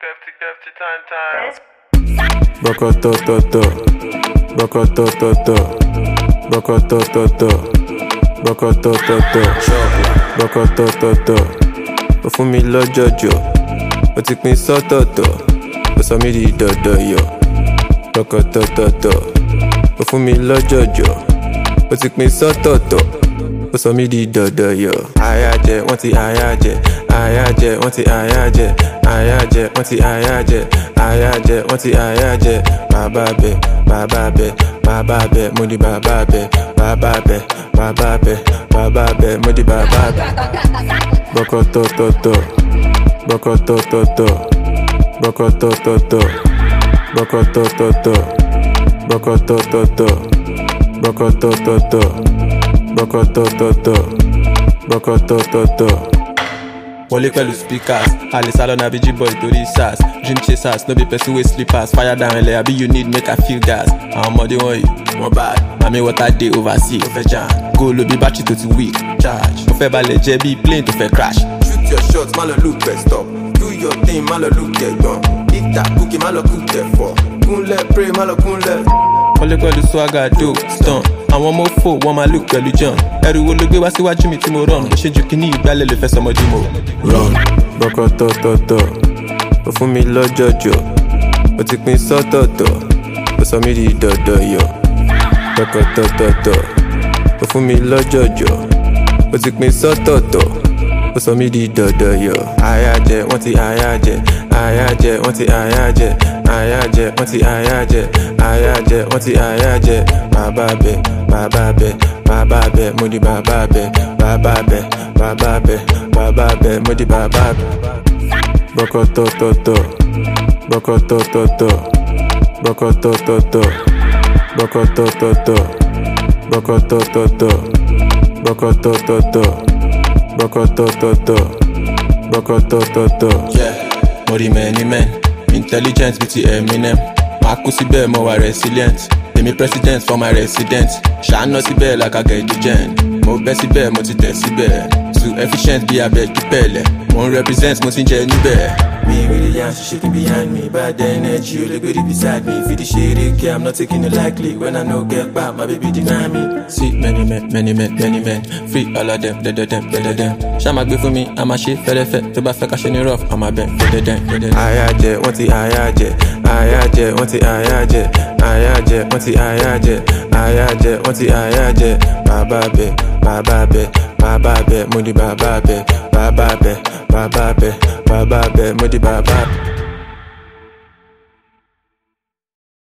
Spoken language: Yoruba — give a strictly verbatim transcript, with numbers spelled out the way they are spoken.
Kefty, kefty, time, time. Boko to to to, boko to to to, boko to to to, boko to to to, boko to to to. Ó fún mi lọ́jọ́jọ́, ó ti pín sọ́tọ̀ọ̀tọ̀, ó sọ mí di dọ̀dọ̀yọ̀. Boko to to to, ó fún mi lọ́jọ́jọ́, ó ti pín sọ́tọ̀ọ̀tọ̀, ó sọ mí di dọ̀dọ̀yọ̀. Àyà jẹ, wọ́n ti àyà jẹ, àyà jẹ, wọ́n ti àyà jẹ, àyà jẹ, wọ́n ti àyà jẹ, àyà jẹ, wọ́n ti àyà jẹ. Bàbá bẹ, bàbá bẹ, bàbá bẹ, mo di bàbá bẹ, bàbá bẹ, bàbá bẹ, bàbá bẹ, mo di bàbá bẹ. Boko to to to, boko to to to, boko to to to, boko to to to, boko to to to, boko to to to, boko to to to, boko to to to. Wọlé pẹ̀lú speakers, àlè sálọ na bíjí boy torí sars. Dream chasers, no be person wey sleepers. Fire down ẹlẹ́ àbí you need make I feel gas. Àwọn ọmọdé wọ̀nyí, wọ́n bad. Mami water dey oversee, ó fẹ́ jam. Góòlù bí battery tó ti weak, charge. Ó fẹ́ balẹ̀ jẹ́ bí plane tó fẹ́ crash. Shoot your shots, má lọ look best stop. Do your thing, má lọ look ẹ̀gbọ́n. Eat cookie, má lọ cook ẹ̀fọ́. Kúnlẹ̀ pray, má lọ kúnlẹ̀. Wọlé pẹ̀lú swagger do stun. Àwọn ọmọ fò wọ́n máa look pẹ̀lú John. Ẹrù wo ló gbé wá síwájú mi tí mo run? Bó ṣe ju kíní ìgbálẹ̀ lè fẹ́ sọmọdé mo run. Boko to to to, ó fún mi lọ́jọ́jọ́, ó ti pín sọ́tọ̀ọ̀tọ̀, ó sọ mí di dọ̀dọ̀yọ̀. Boko to to to, ó fún mi lọ́jọ́jọ́, ó ti pín sọ́tọ̀ọ̀tọ̀, ó sọ mí di dọ̀dọ̀yọ̀. Àyà jẹ, wọ́n ti àyà jẹ, àyà jẹ, wọ́n ti àyà jẹ, àyà jẹ, wọ́n ti àyà jẹ, àyà jẹ, wọ́n ti àyà jẹ. Bàbá bẹ, bàbá bẹ, bàbá bẹ, mo di bàbá bẹ, bàbá bẹ, bàbá bẹ, bàbá bẹ, mo di bàbá bẹ. Boko to to to, boko to to to, boko to to to, boko to to to, boko to to to, boko to to to, boko to to to, boko to to to. Yeah, mo rí many men, intelligent bí ti Eminem. Màá kú síbẹ̀ mo wà resilient. Èmi president for my resident. Ṣàánú síbẹ̀ like I get the gen. Mo bẹ́ síbẹ̀ mo ti tẹ̀ síbẹ̀. Too efficient bí abẹ́jú pẹ̀lẹ̀. Mo ń represent mo ti ń jẹ níbẹ̀. Me with the yam, she shaking behind me. Bad energy, you look good beside me. Feed the shit, okay, I'm not taking it lightly. When I know get back, my baby deny me. See many men, many men, many men. Free all of them, dead them, dead them. Shama gbé fún mi, I'm a shit, fẹ́rẹ́ fẹ́. Tó bá fẹ́ ká ṣe ní rough, I'm a bend, dead them, dead them. Àyà jẹ, wọ́n ti àyà jẹ, àyà jẹ, wọ́n ti àyà jẹ, àyà jẹ, wọ́n ti àyà jẹ, àyà jẹ, wọ́n ti àyà jẹ. Bàbá bẹ, bàbá bẹ, bàbá bẹ, mo di bàbá bẹ, bàbá bẹ, bàbá bẹ, bàbá bẹ, mo di bàbá bẹ.